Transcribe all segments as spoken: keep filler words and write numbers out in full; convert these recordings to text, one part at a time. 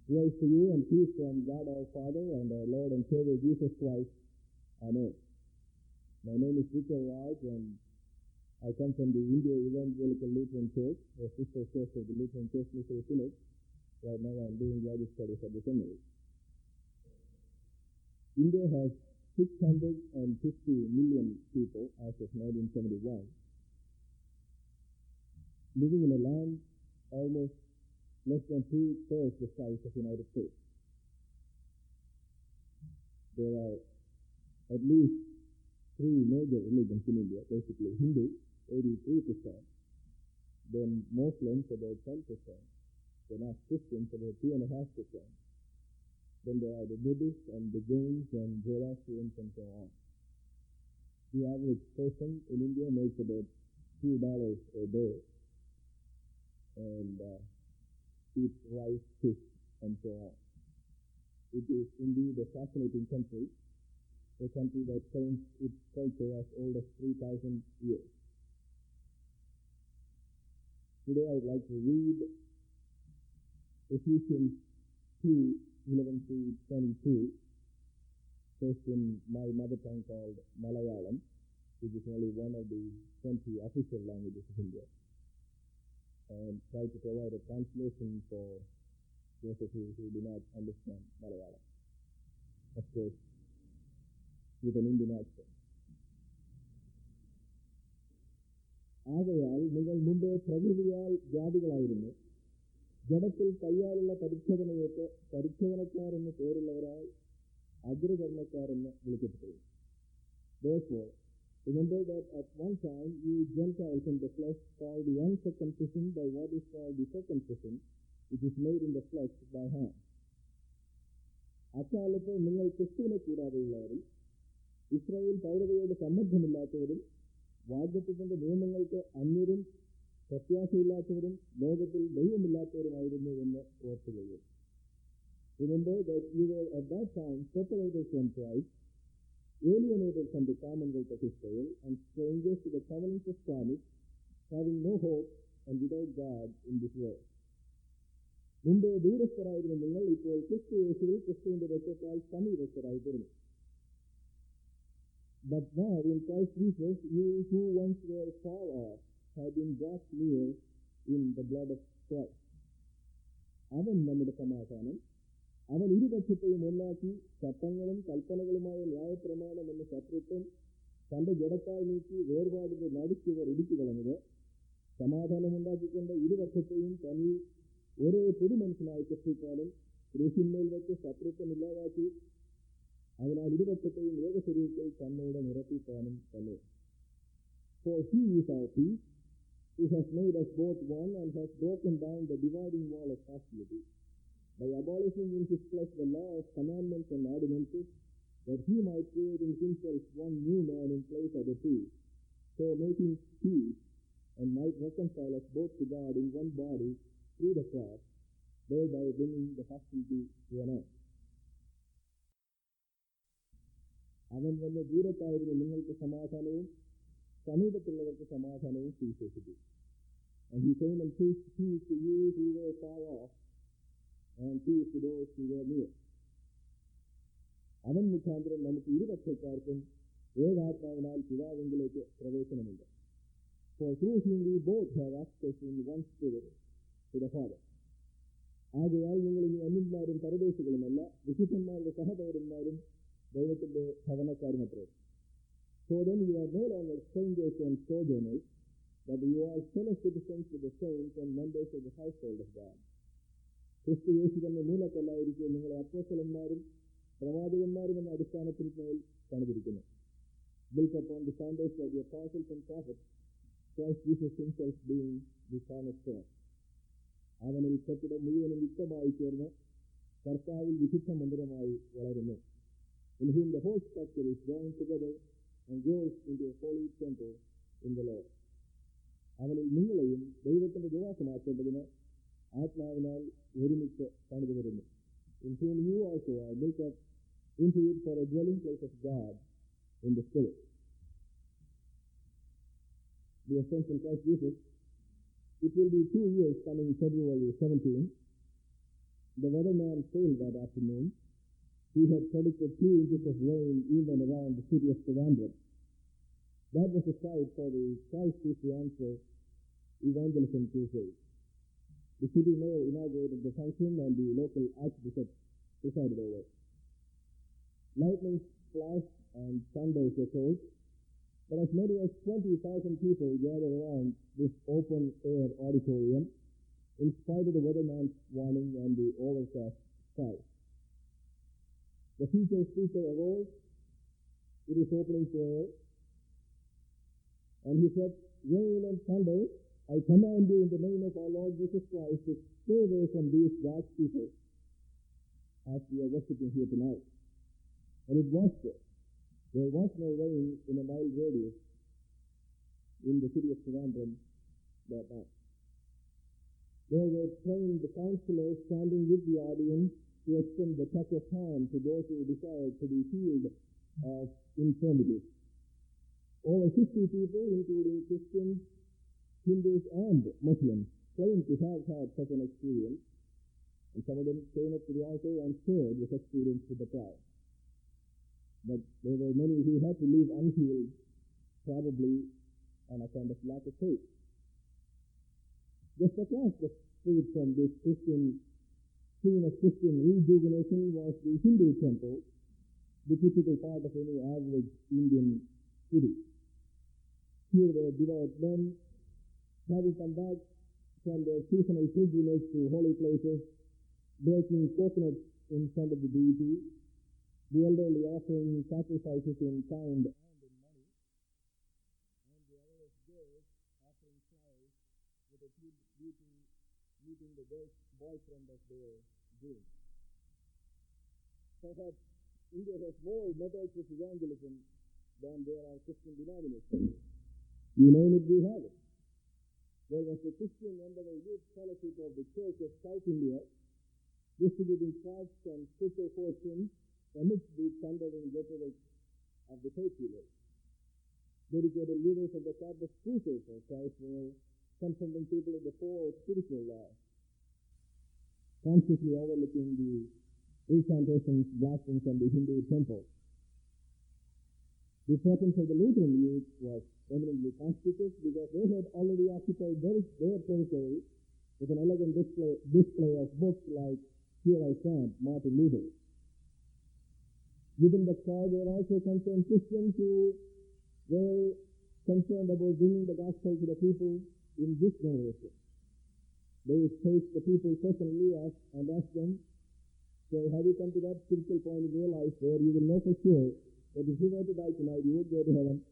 Grace to you and peace from God our Father and our Lord and Savior Jesus Christ. Amen. My name is Victor Raj and I come from the India Evangelical Lutheran Church, a sister church of the Lutheran Church Missouri Synod. Right now I am doing graduate studies at the seminary. India has six hundred fifty million people as of nineteen seventy-one, living in a land almost less than two-thirds the size of the United States. There are at least three major religions in India, basically Hindu, eighty-three percent, then Muslims, about ten percent, then are Christians, about two point five percent, then there are the Buddhists and the Jains and Zoroastrians and so on. The average person in India makes about two dollars a day and uh, eats rice, fish, and so on. It is indeed a fascinating country, a country that claims its culture as old as three thousand years. Today I would like to read Ephesians two, eleven to twenty-two, first in my mother tongue called Malayalam, which is only one of the twenty official languages of India, and try to provide a translation for those of you who do not understand Malayalam. Of course, with an Indian accent. ആകയാൽ നിങ്ങൾ മുമ്പേ പ്രകൃതിയാൽ ജാതികളായിരുന്നു, ജഡത്തിൽ കയ്യാലുള്ള പരിച്ഛേദനയേറ്റ് പരിച്ഛേദനക്കാരെന്ന് പേരുള്ളവരായി അഗ്രകർമ്മക്കാരെന്ന് വിളിക്കപ്പെട്ടു. Therefore, remember that at one time you Gentiles in the flesh called the uncircumcision by what is called the circumcision, which is made in the flesh by hand. അക്കാലത്ത് നിങ്ങൾ ക്രിസ്തുവിനെ കൂടാതെയുള്ളവരും Israel പൗരതയോട് സമ്മർദ്ദമില്ലാത്തവരും വാഗ്ദത്തത്തിന്റെ നിയമങ്ങൾക്ക് അന്യരും പ്രത്യാശയില്ലാത്തവരും ലോകത്തിൽ ദൈവമില്ലാത്തവരുമായിരുന്നു എന്ന് ഓർത്തുകൊള്ളുക. Remember that you were at that time separated from Christ, alienated from the commonwealth of Israel, and strangers to the covenants of promise, having no hope and without God in this world. മുമ്പേ ദൂരസ്ഥരായിരുന്ന നിങ്ങൾ ഇപ്പോൾ ക്രിസ്തു യേശുവിൽ ക്രിസ്തുവിന്റെ രക്തത്താൽ സമീപസ്ഥരായി തീർന്നു. But now in Christ Jesus, you who once were far off have been brought near in the blood of Christ. അവൻ നമ്മുടെ സമാധാനം, അവൻ ഇരുപക്ഷത്തെയും ഒന്നാക്കി ചട്ടങ്ങളും കൽപ്പനകളുമായ ന്യായപ്രമാണം എന്ന ശത്രുത്വം തന്റെ ജഡത്താൽ നീക്കി വേർപാടിന്റെ നടുക്കുവർ ഇടിച്ചു കളഞ്ഞത്, സമാധാനമുണ്ടാക്കിക്കൊണ്ട് ഇരുപക്ഷത്തെയും തന്നിൽ ഒരേ പുതുമനുഷ്യനായി സൃഷ്ടിക്കാനും ക്രൂശിന്മേൽ വെച്ച് ശത്രുത്വം ഇല്ലാതാക്കി അതിനാൽ ഇരുപക്ഷത്തെയും ഏകശരീരത്തിൽ തന്നോട് നിരപ്പിക്കാനും തന്നെ. For he is our peace, who has made us both one and has broken down the dividing wall of hostility, by abolishing in his flesh the law of commandments and ordinances, that he might create in himself one new man in place of the two, so making peace, and might reconcile us both to God in one body through the cross, thereby bringing the hostility to an end. അവൻ വന്ന് ദൂരത്തായിരുന്ന നിങ്ങൾക്ക് സമാധാനവും സമീപത്തുള്ളവർക്ക് സമാധാനവും സുവിശേഷിച്ചു. And he came and preached peace to you who were far off, and peace to those who were near. അവൻ മുഖാന്തരം നമുക്ക് ഇരുപക്ഷക്കാർക്കും ഏകാത്മാവിനാൽ പിതാവിലേക്ക് പ്രവേശനമുണ്ട്. For through him we both have access in one spirit to the Father. ആകയാൽ നിങ്ങൾ ഇനി അന്യന്മാരും പരദേശികളുമല്ല, വിശുദ്ധന്മാരുടെ സഹപൗരന്മാരും ദൈവത്തിന്റെ ഭവനക്കാരുമത്രേ. So then you are no longer strangers and sojourners, but you are fellow citizens with the saints and members of the household of God. ക്രിസ്തു യേശു തന്നെ മൂലക്കല്ലായിരിക്കെ നിങ്ങളെ അപ്പോസ്തലന്മാരും പ്രവാചകന്മാരും എന്ന അടിസ്ഥാനത്തിൽ മേൽ പണിതിരിക്കുന്നു. Built upon the foundation of the apostles and prophets, Christ Jesus himself being the cornerstone. അവനിൽ കെട്ടിടം മുഴുവനും യുക്തമായി ചേർന്ന് കർത്താവിൽ വിശുദ്ധ മന്ദിരമായി വളരുന്നു. In whom the whole structure is joined together and grows into a holy temple in the Lord. അവനിൽ നിങ്ങളെയും ദൈവത്തിന്റെ നിവാസമാക്കേണ്ടതിന് ആത്മാവിനാൽ ഒരുമിച്ച് പണിതു വരുന്നു. In whom you also are built up into it for a dwelling place of God in the Spirit. The essence in Christ Jesus, it will be two years coming February seventeenth, The weatherman failed that afternoon. He had predicted two inches of rain even around the city of Trivandrum. That was the site for the Christ is the Answer evangelism crusade. The city mayor inaugurated the function and the local archbishop presided over it. Lightning flashed and thunders echoed, but as many as twenty thousand people gathered around this open-air auditorium in spite of the weatherman's warning and the overcast sky. The featured speaker arose with his opening prayer, and he said, "Rain and thunder, I command you in the name of our Lord Jesus Christ to stay away from these God's people as we are worshiping here tonight." And it was so. There was no rain in a mile radius in the city of Trivandrum that night. There were trained counselors standing with the audience to extend the touch of hand to those who desired to be healed of infirmities. Over fifty people, including Christians, Hindus, and Muslims, claimed to have had such an experience, and some of them came up to the altar and shared this experience with the crowd. But there were many who had to leave unhealed, probably on account of lack of faith. Just across the street from this Christian scene of Christian rejuvenation was the Hindu temple, the typical part of any average Indian city. Here were devout men having come back from their seasonal pilgrimage to holy places, breaking coconuts in front of the deity, the elderly offering sacrifices in kind and in money, and the other girls offering flowers with a beauty meeting the girl's boyfriend of their dreams. Perhaps India has more methods of evangelism than there are Christian denominations. You name it, we have it. There was the Christian Endeavor Youth Fellowship of the Church of South India, distributing tracts and scripture portions amidst the thundering rhetoric of the patriarch. Dedicated leaders of the Catholic Crusade for Christ were confronting people in the four spiritual laws, consciously overlooking the incantations, blastings, and the Hindu temple. The presence of the Lutheran youth was eminently conspicuous because they had already occupied their, their territory with an elegant display, display of books like Here I Stand, Martin Luther. Within the crowd were also concerned Christians who were concerned about bringing the gospel to the people in this generation. They would face the people personally ask, and ask them, "So have you come to that spiritual point in your life where you will know for sure that if you were to die tonight, you would go to heaven?"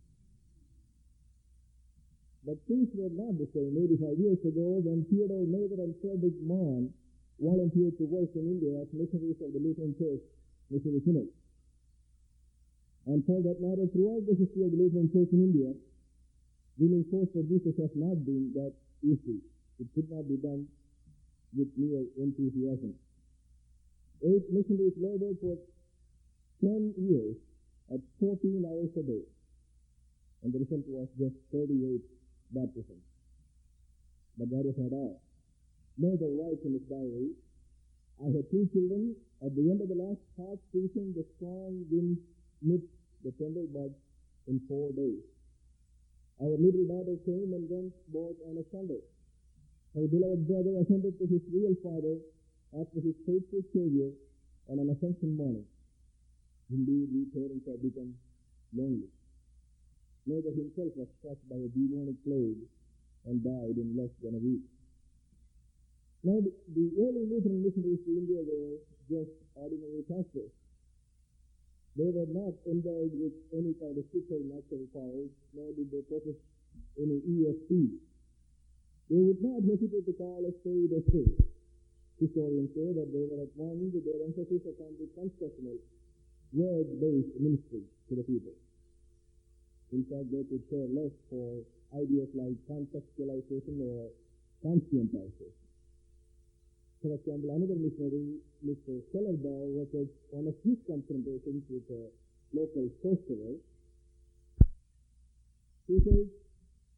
But things were not the same eighty-five years ago when Theodore Mather and Frederick Mann volunteered to work in India as missionaries of the Lutheran Church Missionary Synod. And for that matter, throughout the history of the Lutheran Church in India, winning souls for Jesus has not been that easy. It could not be done with mere enthusiasm. Eight missionaries labored for ten years at fourteen hours a day, and the result was just thirty-eight baptisms. But that is not all. Mather writes in his diary, "I had two children. At the end of the last hot season, the strong wind nipped the tender buds in four days. Our little daughter came and went both on a Sunday. Her beloved brother ascended to his real father after his faithful Savior on an Ascension morning. Indeed, we parents have become lonely." Mather himself was struck by a demonic plague and died in less than a week. Now, the, the early Lutheran missionaries to India were just ordinary pastors. They were not endowed with any kind of supernatural powers, nor did they possess any E S P. They would not hesitate to call a spade a spade. Historians say that they were at one with their emphasis upon the constructional, word-based ministry to the people. In fact, they could care less for ideas like contextualization or conscientization. For example, another missionary, Mister Kellerbaugh, records one of his confrontations with a local sorcerer. He says,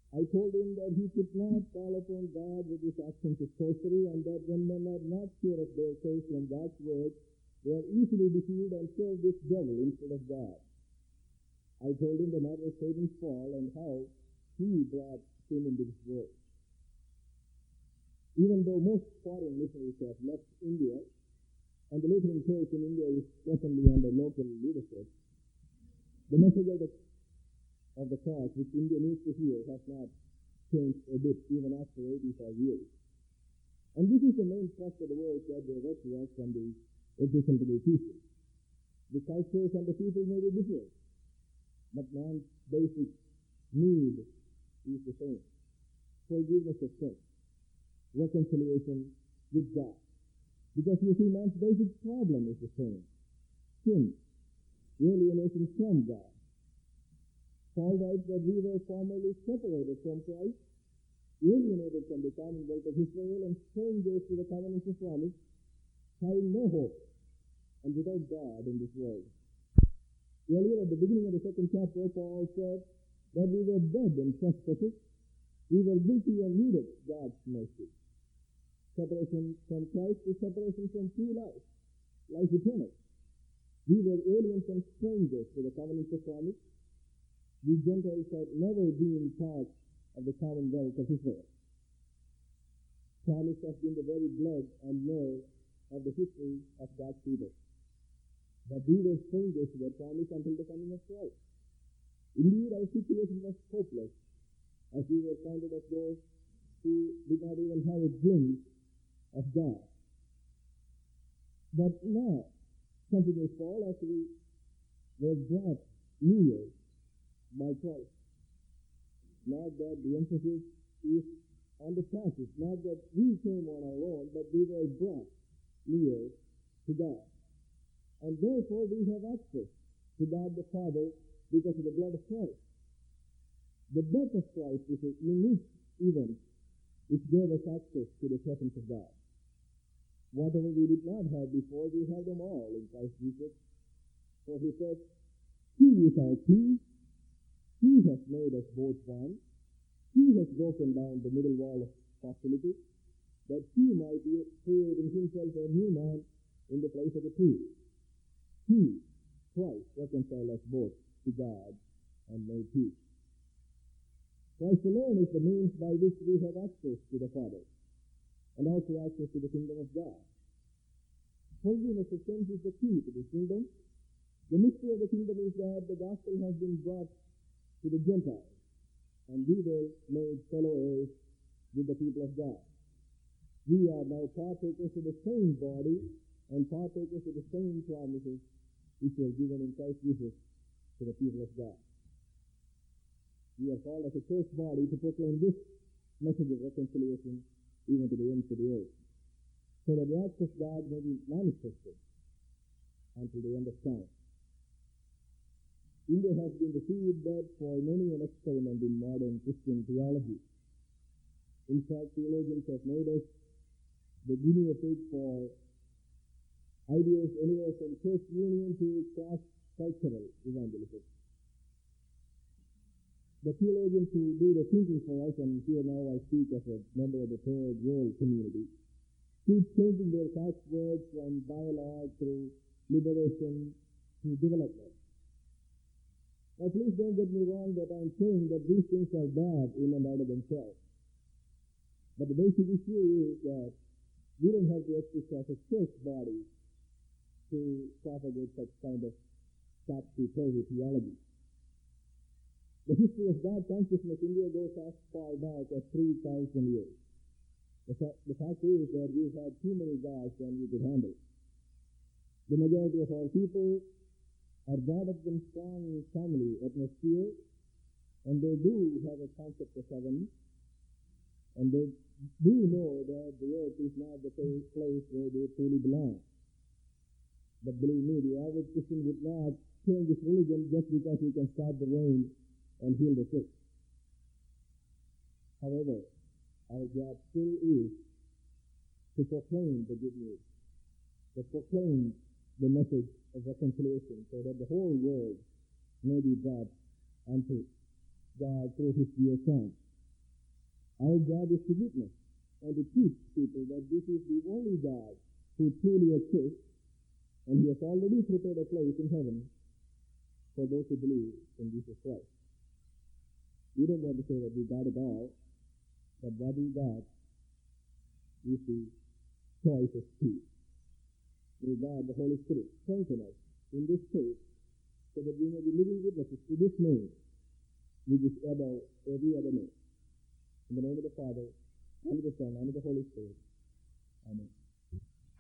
I told him that he could not call upon God with his actions of sorcery, and that when men are not sure of their case from God's word, they are easily deceived and serve this devil instead of God. I told him the matter of Satan's fall and how he brought sin into this world. Even though most foreign missionaries have left India, and the Lutheran Church in India is presently under local leadership, the message of the of the cross, which India needs to hear, has not changed a bit, even after eighty-five years. And this is the main thrust of the world that they read to us from the epistle to the Ephesians. The cultures and the people may be different, but man's basic need is the same. Forgiveness of sin, reconciliation with God. Because you see, man's basic problem is the same. Sin, alienation from God. Paul writes that we were formerly separated from Christ, alienated from the commonwealth of Israel, and strangers to the covenants of promise, having no hope, and without God in this world. Earlier, at the beginning of the second chapter, Paul said that we were dead in trespasses, we were guilty and needed God's mercy. Separation from Christ is separation from true life, life eternal. We were aliens and strangers to the covenants of promise. We Gentiles had never been part of the commonwealth of Israel. Promise has been the very blood and nerve of the history of God's people. But we were strangers to that promise until the coming of Christ. Indeed, our situation was hopeless, as we were counted as those who did not even have a glimpse of God. But now, continues Paul, as we were brought near by Christ. Not that the emphasis is on the passage, not that we came on our own, but we were brought near to God. And therefore we have access to God the Father because of the blood of Christ. The death of Christ is a unique event which gave us access to the presence of God. Whatever we did not have before, we have them all in Christ Jesus. For he says, He is our peace. He has made us both one. He has broken down the middle wall of hostility, that he might be creating himself a new man in the place of the two. He, Christ, reconciled us both to God and made peace. Christ alone is the means by which we have access to the Father, and also access to the kingdom of God. Forgiveness of sins is the key to the kingdom. The mystery of the kingdom is that the gospel has been brought to the Gentiles, and we were made fellow heirs with the people of God. We are now partakers of the same body and partakers of the same promises which were given in Christ Jesus to the people of God. We are called as a church body to proclaim this message of reconciliation even to the ends of the earth, so that the acts of God may be manifested until the end of time. India has been the seedbed for many an experiment in modern Christian theology. In fact, theologians have made us the guinea pig for ideas anywhere from church union to cross-cultural evangelism. The theologians who do the thinking for us, and here now I speak as a member of the Third World community, keep changing their catchwords from dialogue through liberation to development. Now, please don't get me wrong that I'm saying that these things are bad in and out of themselves. But the basic issue is that we don't have to exercise a church body to propagate such kind of topsy-turvy theology. The history of God consciousness in India goes as far back as three thousand years. The, fa- the fact is that we've had too many gods than we could handle. The majority of our people are brought up in strong family atmosphere, and they do have a concept of heaven, and they do know that the earth is not the place where they truly belong. But believe me, the average Christian would not change his religion just because he can stop the rain and heal the sick. However, our job still is to proclaim the good news, to proclaim the message of reconciliation, so that the whole world may be brought unto God through his dear Son. Our job is to witness and to teach people that this is the only God who truly exists, and He has already prepared a place in heaven for those who believe in Jesus Christ. We don't want to say that we got it all, but what we got is the choice of peace. May God, the Holy Spirit, strengthen us in this faith so that we may be living witnesses to this name, which is above every other name. In the name of the Father, and of the Son, and of the Holy Spirit. Amen.